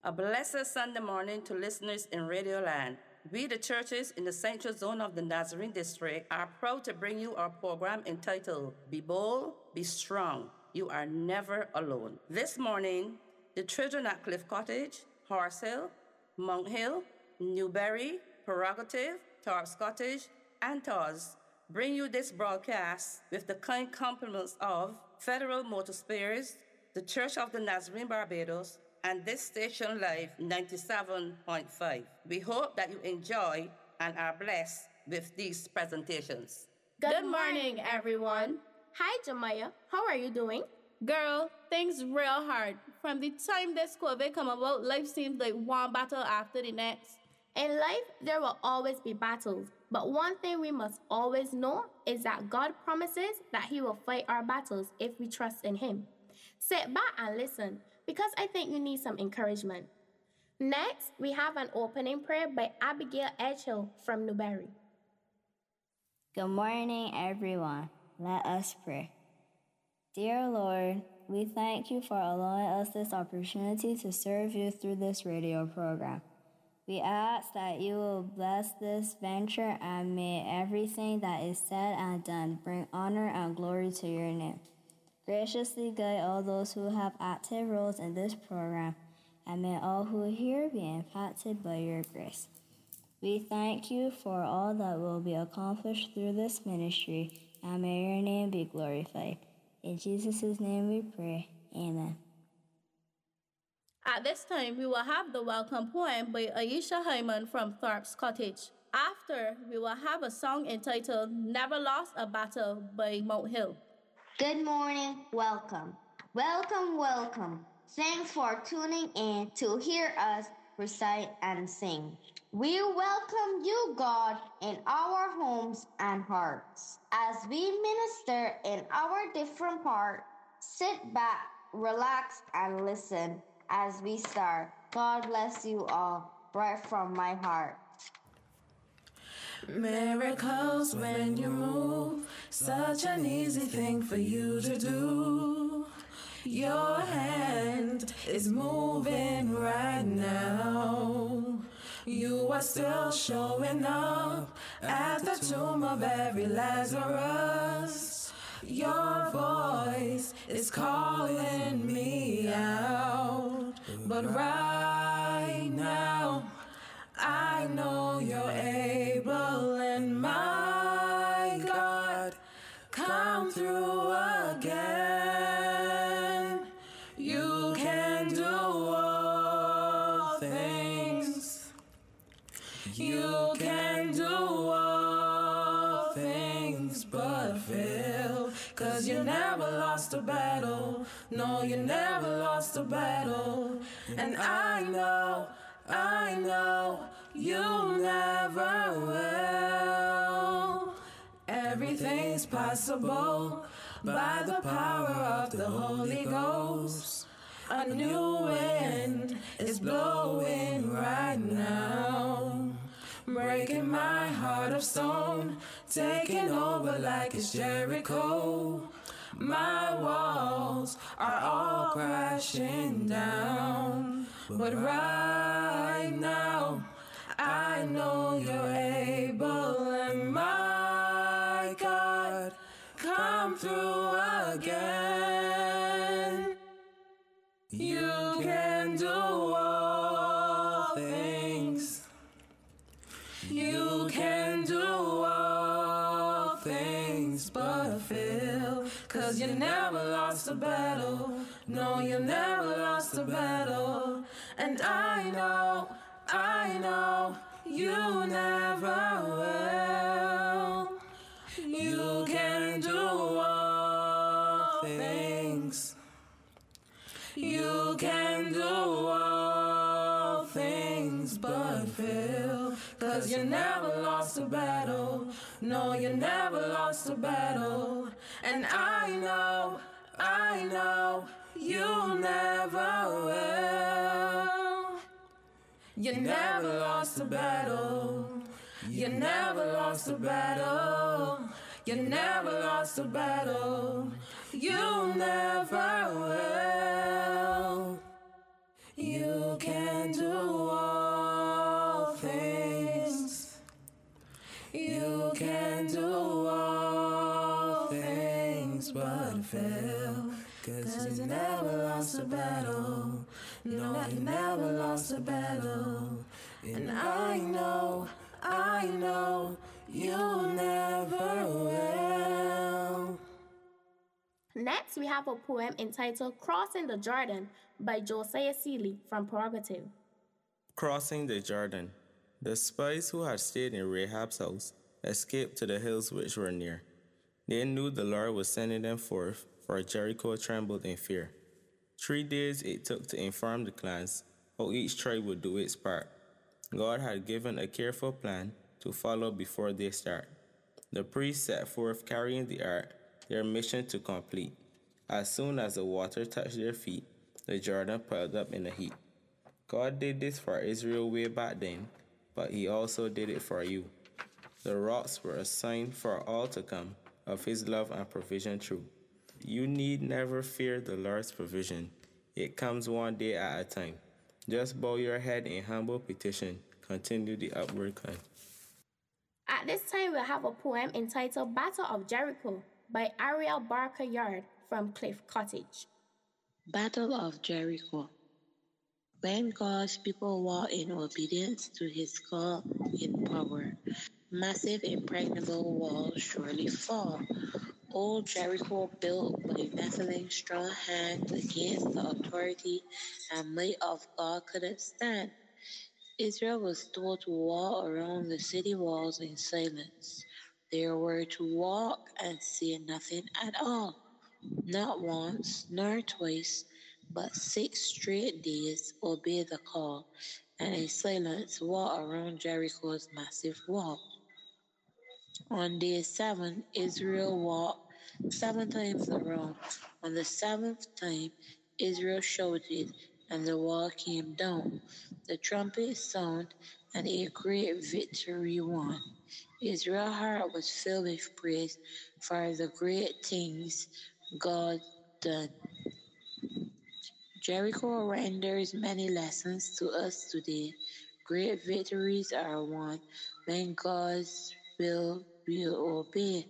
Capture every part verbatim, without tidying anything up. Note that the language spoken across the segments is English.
A blessed Sunday morning to listeners in Radio Land. We, the churches in the Central Zone of the Nazarene District, are proud to bring you our program entitled Be Bold, Be Strong. You are never alone. This morning, the children at Cliff Cottage, Horse Hill, Mount Hill, Newberry, Prerogative, Torps Cottage, and Tawes bring you this broadcast with the kind compliments of Federal Motor Spares, the Church of the Nazarene Barbados, and this station live ninety-seven point five. We hope that you enjoy and are blessed with these presentations. Good, Good morning, everyone. Hi, Jamaya. How are you doing? Girl, things real hard. From the time this COVID come about, life seems like one battle after the next. In life, there will always be battles. But one thing we must always know is that God promises that He will fight our battles if we trust in Him. Sit back and listen, because I think you need some encouragement. Next, we have an opening prayer by Abigail Edgehill from Newberry. Good morning, everyone. Let us pray. Dear Lord, we thank you for allowing us this opportunity to serve you through this radio program. We ask that you will bless this venture and may everything that is said and done bring honor and glory to your name. Graciously guide all those who have active roles in this program, and may all who hear be impacted by your grace. We thank you for all that will be accomplished through this ministry, and may your name be glorified. In Jesus' name we pray. Amen. At this time, we will have the welcome poem by Aisha Hyman from Thorpe's Cottage. After, we will have a song entitled Never Lost a Battle by Mount Hill. Good morning, welcome. Welcome, welcome. Thanks for tuning in to hear us recite and sing. We welcome you, God, in our homes and hearts. As we minister in our different parts, sit back, relax, and listen as we start. God bless you all, right from my heart. Miracles when you move, such an easy thing for you to do. Your hand is moving right now. You are still showing up at the tomb of every Lazarus. Your voice is calling me out, but right now I know you're able, and my God, come through again. You can do all things. You can do all things but fail. 'Cause you never lost a battle. No, you never lost a battle. And I know, I know you never will. Everything's possible by the power of the Holy Ghost. A new wind is blowing right now, breaking my heart of stone, taking over like it's Jericho. My walls are all crashing down, but right now I know you're able, and my God, come through again. You can do all things. You can do all things but fail. 'Cause you never lost a battle. No, you never lost a battle. And I know, I know you never will. You can do all things. You can do all things but fail. 'Cause you never lost a battle. No, you never lost a battle. And I know, I know you never will. You never lost a battle. You never lost a battle. You never lost a battle. You never will. You can 'Cause you never lost a battle. No, you never lost a battle. And I know, I know, you never will. Next, we have a poem entitled Crossing the Jordan by Josiah Seeley from Prerogative. Crossing the Jordan. The spies who had stayed in Rahab's house escaped to the hills which were near. They knew the Lord was sending them forth, for Jericho trembled in fear. Three days it took to inform the clans how each tribe would do its part. God had given a careful plan to follow before they start. The priests set forth carrying the ark, their mission to complete. As soon as the water touched their feet, the Jordan piled up in a heap. God did this for Israel way back then, but he also did it for you. The rocks were a sign for all to come of his love and provision true. You need never fear the Lord's provision. It comes one day at a time. Just bow your head in humble petition. Continue the upward climb. At this time, we'll have a poem entitled Battle of Jericho by Ariel Barker Yard from Cliff Cottage. Battle of Jericho. When God's people walk in obedience to his call in power, massive impregnable walls surely fall. Old Jericho, built by Nephilim strong hands against the authority and might of God, couldn't stand. Israel was told to walk around the city walls in silence. They were to walk and say nothing at all. Not once, nor twice, but six straight days obey the call, and in silence walk around Jericho's massive wall. On day seven, Israel walked seven times around. On the seventh time, Israel shouted, and the wall came down. The trumpet sounded, and a great victory won. Israel's heart was filled with praise for the great things God done. Jericho renders many lessons to us today. Great victories are won when God's will will obey.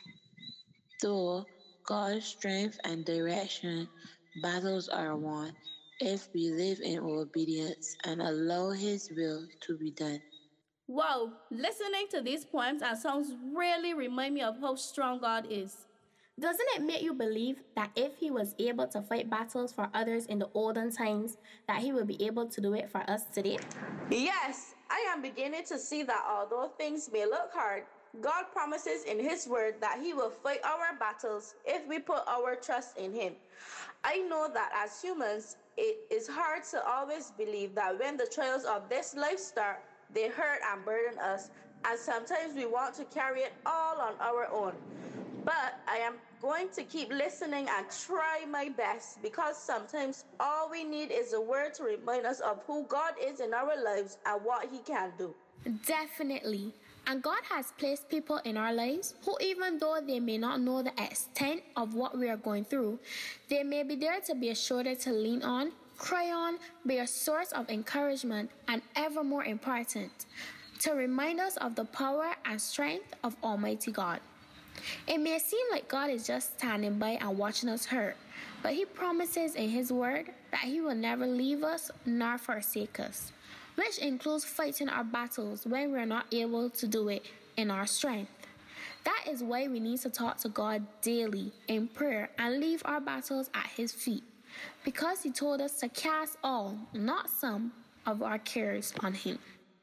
Though God's strength and direction, battles are won if we live in obedience and allow his will to be done. Wow, listening to these poems and songs really remind me of how strong God is. Doesn't it make you believe that if he was able to fight battles for others in the olden times, that he will be able to do it for us today? Yes, I am beginning to see that although things may look hard, God promises in his word that he will fight our battles if we put our trust in him. I know that as humans, it is hard to always believe that when the trials of this life start, they hurt and burden us, and sometimes we want to carry it all on our own. But I am going to keep listening and try my best, because sometimes all we need is a word to remind us of who God is in our lives and what he can do. Definitely. And God has placed people in our lives who, even though they may not know the extent of what we are going through, they may be there to be a shoulder to lean on, cry on, be a source of encouragement, and ever more important, to remind us of the power and strength of Almighty God. It may seem like God is just standing by and watching us hurt, but he promises in his word that he will never leave us nor forsake us, which includes fighting our battles when we're not able to do it in our strength. That is why we need to talk to God daily in prayer and leave our battles at his feet, because he told us to cast all, not some, of our cares on him.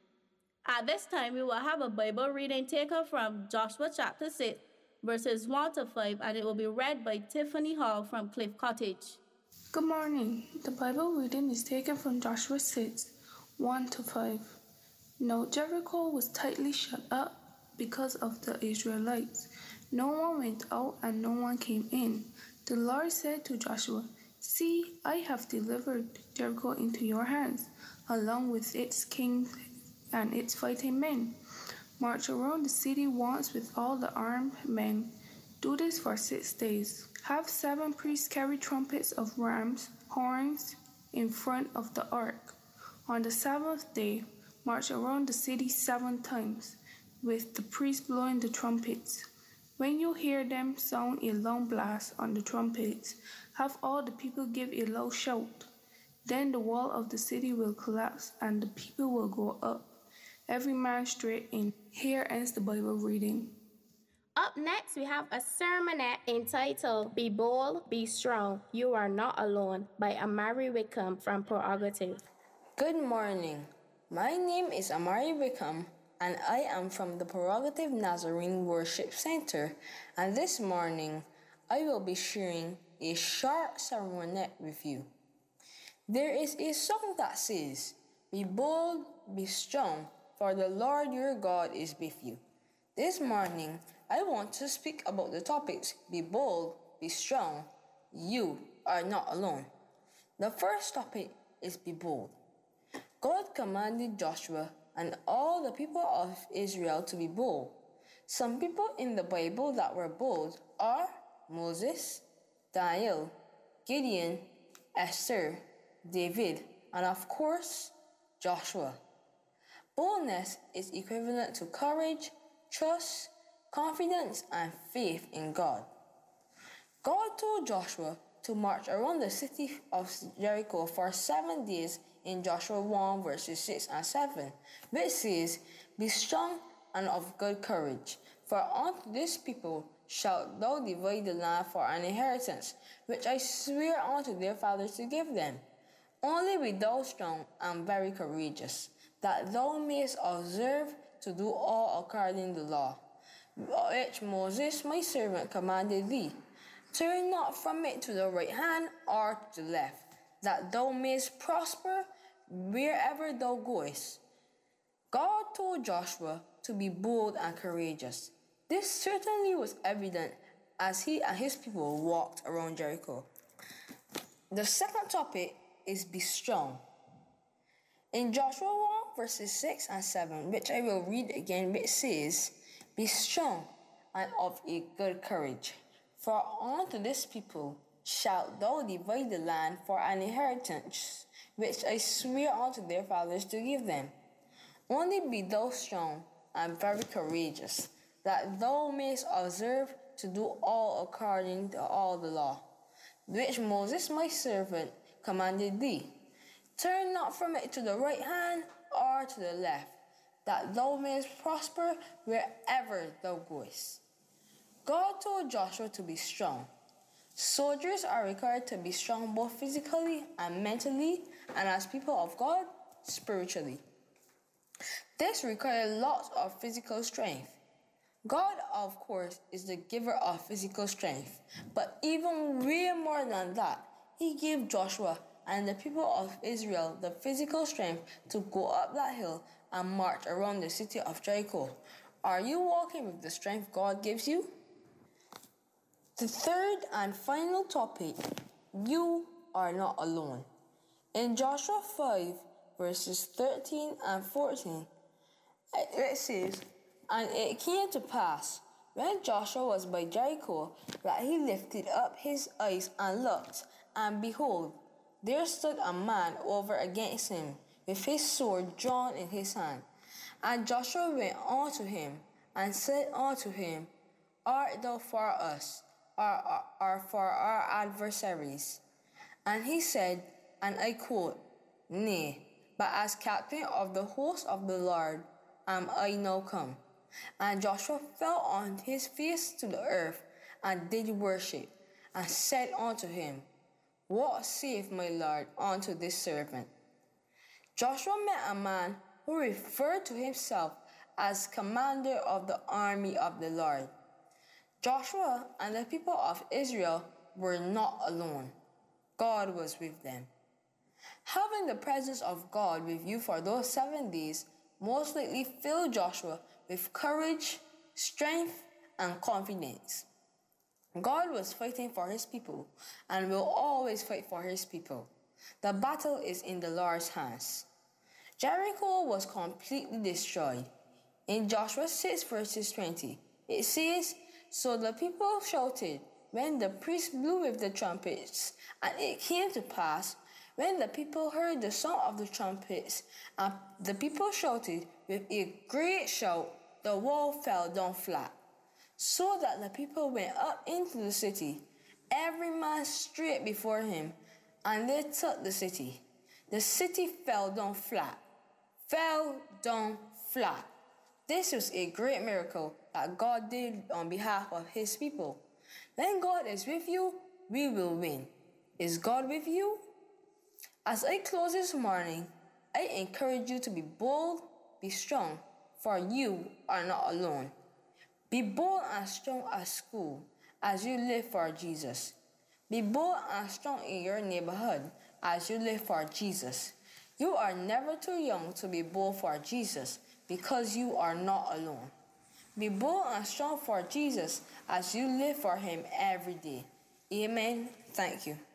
At this time, we will have a Bible reading taken from Joshua chapter six, verses one to five, and it will be read by Tiffany Hall from Cliff Cottage. Good morning. The Bible reading is taken from Joshua six, one to five. Now Jericho was tightly shut up because of the Israelites. No one went out and no one came in. The Lord said to Joshua, "See, I have delivered Jericho into your hands, along with its king and its fighting men. March around the city once with all the armed men. Do this for six days. Have seven priests carry trumpets of ram's horns in front of the ark. On the seventh day, march around the city seven times, with the priests blowing the trumpets. When you hear them sound a long blast on the trumpets, have all the people give a loud shout. Then the wall of the city will collapse and the people will go up, every man straight in. Here ends the Bible reading. Up next, we have a sermonette entitled Be Bold, Be Strong, You Are Not Alone by Amari Wickham from Prerogative. Good morning. My name is Amari Wickham, and I am from the Prerogative Nazarene Worship Center, and this morning I will be sharing a short sermonette with you. There is a song that says, Be bold, be strong, for the Lord your God is with you. This morning, I want to speak about the topics Be bold, be strong, you are not alone. The first topic is Be bold. God commanded Joshua and all the people of Israel to be bold. Some people in the Bible that were bold are Moses, Daniel, Gideon, Esther, David, and of course, Joshua. Boldness is equivalent to courage, trust, confidence, and faith in God. God told Joshua to march around the city of Jericho for seven days in Joshua one verses six and seven, which says, Be strong and of good courage, for unto this people shalt thou divide the land for an inheritance, which I swear unto their fathers to give them. Only be thou strong and very courageous, that thou mayest observe to do all according to the law, which Moses my servant commanded thee. Turn not from it to the right hand or to the left, that thou mayest prosper wherever thou goest. God told Joshua to be bold and courageous. This certainly was evident as he and his people walked around Jericho. The second topic is Be strong. In Joshua one verses six and seven, which I will read again, which says, Be strong and of a good courage, for unto this people shalt thou divide the land for an inheritance, which I swear unto their fathers to give them. Only be thou strong and very courageous, that thou mayest observe to do all according to all the law, which Moses my servant commanded thee. Turn not from it to the right hand or to the left, that thou mayest prosper wherever thou goest. God told Joshua to be strong. Soldiers are required to be strong both physically and mentally, and as people of God, spiritually. This requires lots of physical strength. God, of course, is the giver of physical strength, but even way more than that, He gave Joshua and the people of Israel the physical strength to go up that hill and march around the city of Jericho. Are you walking with the strength God gives you? The third and final topic, you are not alone. In Joshua five, verses thirteen and fourteen, it says, And it came to pass, when Joshua was by Jericho, that he lifted up his eyes and looked, and behold, there stood a man over against him, with his sword drawn in his hand. And Joshua went unto him, and said unto him, Art thou for us, or, or, or for our adversaries? And he said, and I quote, Nay, but as captain of the host of the Lord am I now come. And Joshua fell on his face to the earth, and did worship, and said unto him, What saith my Lord unto this servant? Joshua met a man who referred to himself as commander of the army of the Lord. Joshua and the people of Israel were not alone. God was with them. Having the presence of God with you for those seven days most likely filled Joshua with courage, strength, and confidence. God was fighting for his people and will always fight for his people. The battle is in the Lord's hands. Jericho was completely destroyed. In Joshua six verses twenty, it says, So the people shouted when the priests blew with the trumpets, and it came to pass, when the people heard the sound of the trumpets, and the people shouted with a great shout, the wall fell down flat. So that the people went up into the city, every man straight before him, and they took the city. The city fell down flat, fell down flat. This was a great miracle that God did on behalf of his people. When God is with you, we will win. Is God with you? As I close this morning, I encourage you to be bold, be strong, for you are not alone. Be bold and strong at school as you live for Jesus. Be bold and strong in your neighborhood as you live for Jesus. You are never too young to be bold for Jesus because you are not alone. Be bold and strong for Jesus as you live for him every day. Amen. Thank you.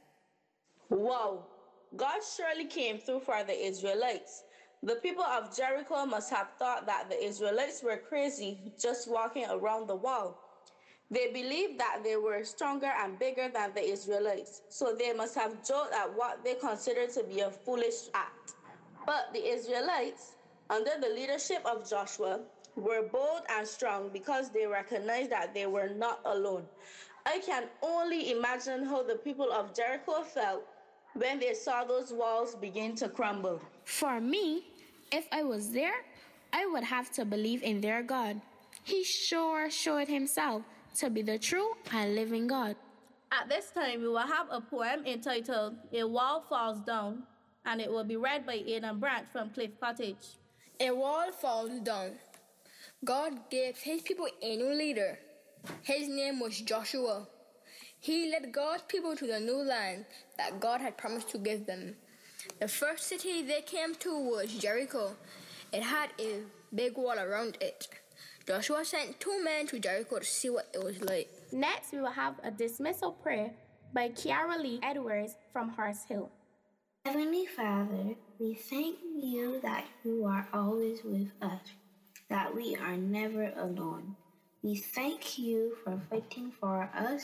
Wow, God surely came through for the Israelites. The people of Jericho must have thought that the Israelites were crazy just walking around the wall. They believed that they were stronger and bigger than the Israelites, so they must have joked at what they considered to be a foolish act. But the Israelites, under the leadership of Joshua, were bold and strong because they recognized that they were not alone. I can only imagine how the people of Jericho felt when they saw those walls begin to crumble. For me, if I was there, I would have to believe in their God. He sure showed himself to be the true and living God. At this time, we will have a poem entitled A Wall Falls Down, and it will be read by Aidan Branch from Cliff Cottage. A wall falls down. God gave his people a new leader. His name was Joshua. He led God's people to the new land that God had promised to give them. The first city they came to was Jericho. It had a big wall around it. Joshua sent two men to Jericho to see what it was like. Next, we will have a dismissal prayer by Kiara Lee Edwards from Horse Hill. Heavenly Father, we thank you that you are always with us, that we are never alone. We thank you for fighting for us,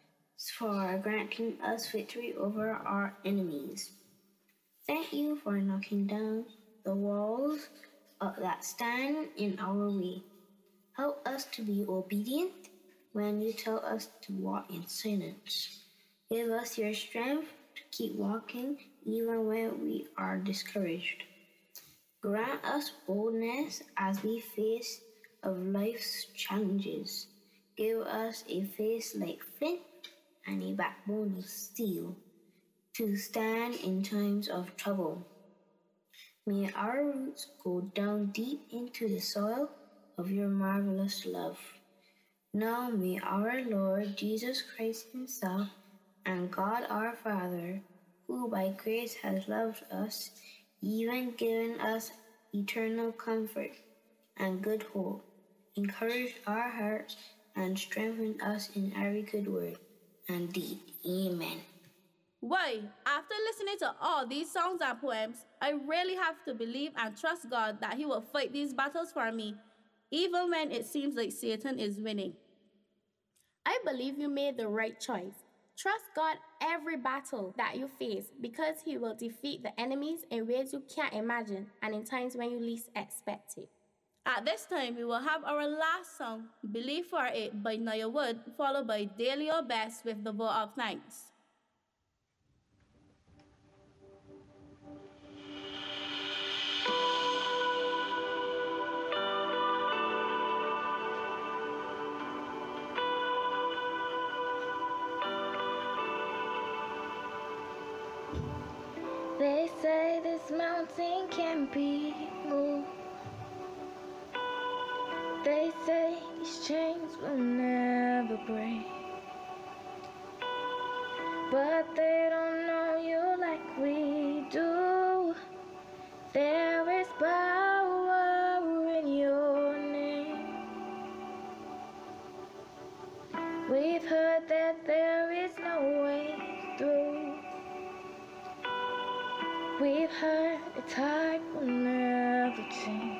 for granting us victory over our enemies. Thank you for knocking down the walls uh, that stand in our way. Help us to be obedient when you tell us to walk in silence. Give us your strength to keep walking even when we are discouraged. Grant us boldness as we face of life's challenges. Give us a face like flint and a backbone of steel to stand in times of trouble. May our roots go down deep into the soil of your marvelous love. Now may our Lord Jesus Christ himself and God our Father, who by grace has loved us, even given us eternal comfort and good hope, encourage our hearts and strengthen us in every good word and deed. Amen. Why, after listening to all these songs and poems, I really have to believe and trust God that he will fight these battles for me, even when it seems like Satan is winning. I believe you made the right choice. Trust God every battle that you face because he will defeat the enemies in ways you can't imagine and in times when you least expect it. At this time, we will have our last song, Believe for It by Naya Wood, followed by Daily Your Best with the Vote of Thanks. They say this mountain can't be moved. They say these chains will never break. But they don't know you like we do. There is power in your name. We've heard that there is no way through. We've heard the tide will never change.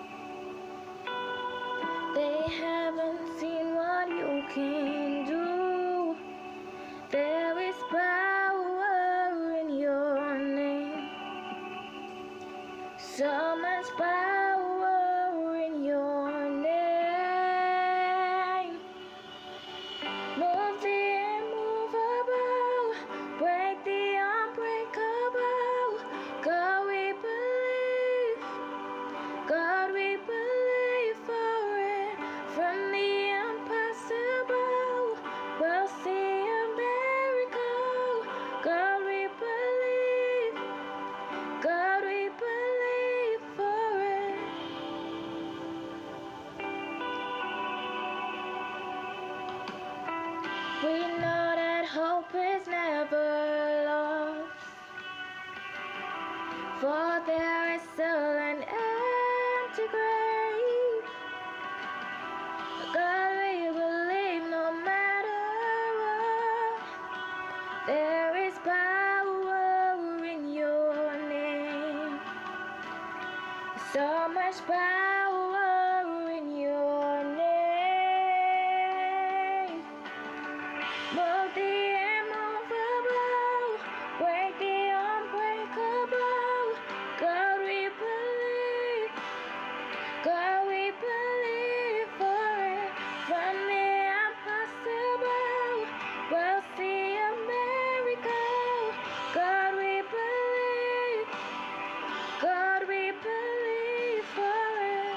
They haven't seen what you can do. There is power in your name. So much power in your name. still an empty grave. God, we believe no matter what, there is power in your name. So much power in your name. Move the immovable, break the unbreakable. God, we believe. God, we believe for it. From the impossible, we'll see a miracle. God, we believe. God, we believe for it.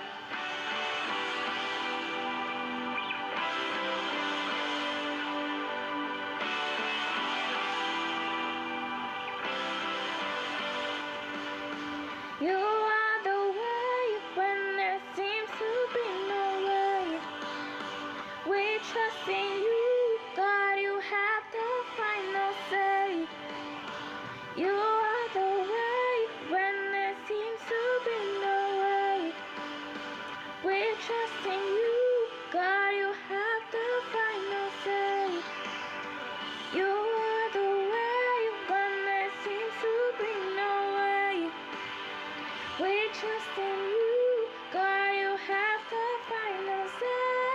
You are the way when there seems to be no way. We trust in you, God, you have the final say. You are the way when there seems to be no way. We trust in you, God, you have the final say. You are the way when there seems to be no way. We trust in you, God, you have the final say.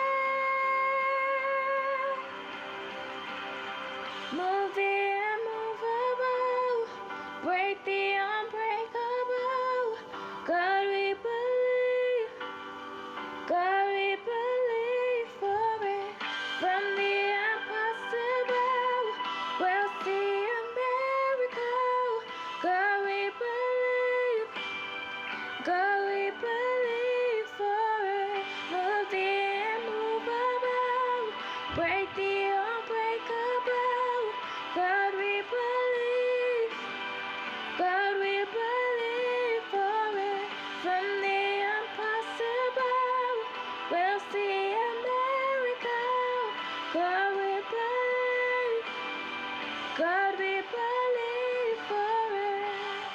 Move the immovable, break the unbreakable. God, we believe. God, we believe for it. From the impossible, we'll see a miracle. God, we believe. God, we believe for it. Move the immovable, break the unbreakable. God, we believe. God, we believe for it. From the impossible, we'll see a miracle. God, we believe. God, we believe for it.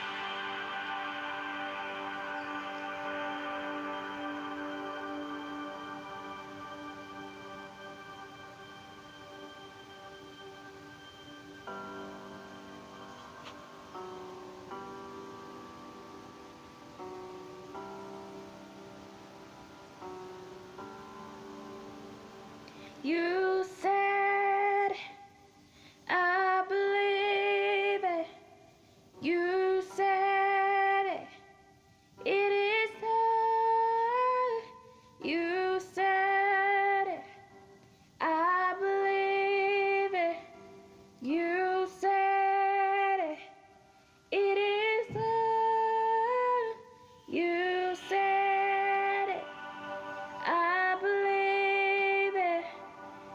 You said, I believe it. You said it. It is done. You said it. I believe it. You said it. It is done. You said it. I believe it.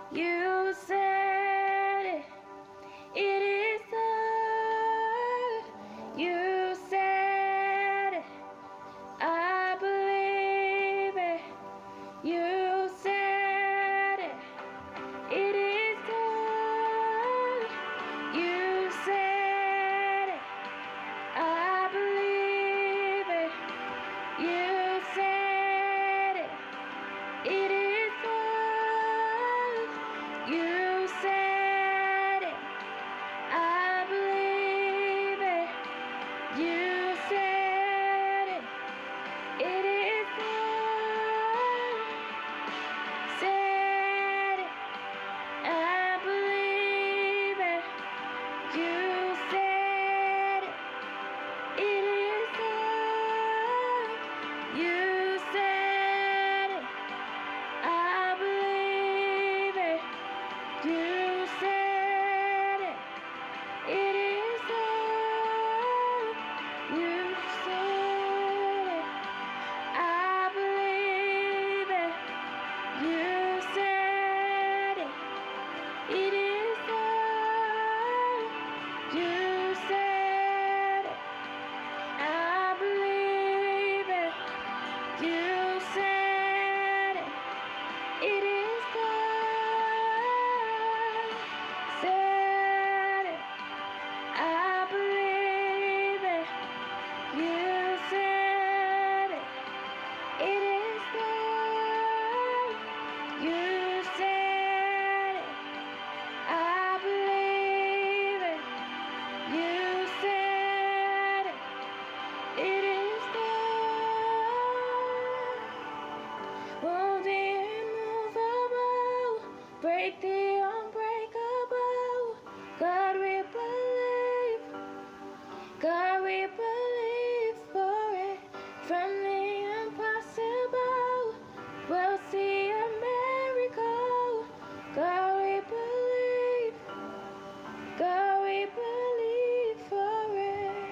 faith the unbreakable. God, we believe. God, we believe for it. From the impossible, we'll see a miracle. God, we believe. God, we believe for it.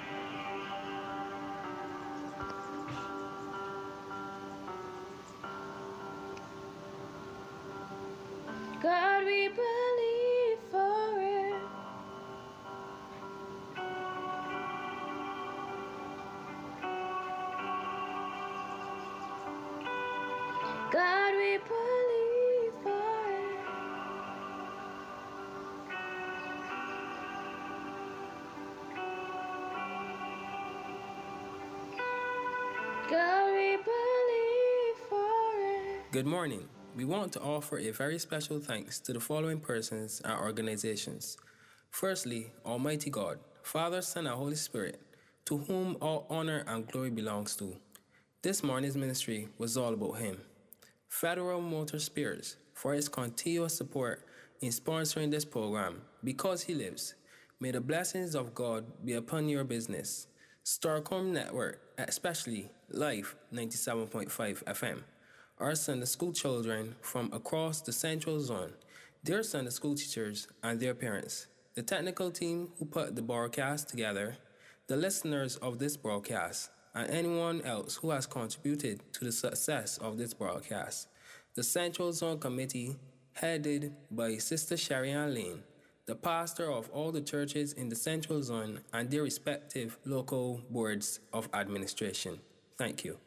God, we believe for it. God, we believe for it. God, we believe for it. Good morning. We want to offer a very special thanks to the following persons and organizations. Firstly, Almighty God, Father, Son, and Holy Spirit, to whom all honor and glory belongs to. This morning's ministry was all about Him. Federal Motor Spares for His continuous support in sponsoring this program. Because He lives, may the blessings of God be upon your business. Starcom Network, especially Life ninety-seven point five F M. Our Sunday school children from across the Central Zone, their Sunday school teachers and their parents, the technical team who put the broadcast together, the listeners of this broadcast, and anyone else who has contributed to the success of this broadcast. The Central Zone Committee, headed by Sister Sherry Ann Lane, the pastor of all the churches in the Central Zone and their respective local boards of administration. Thank you.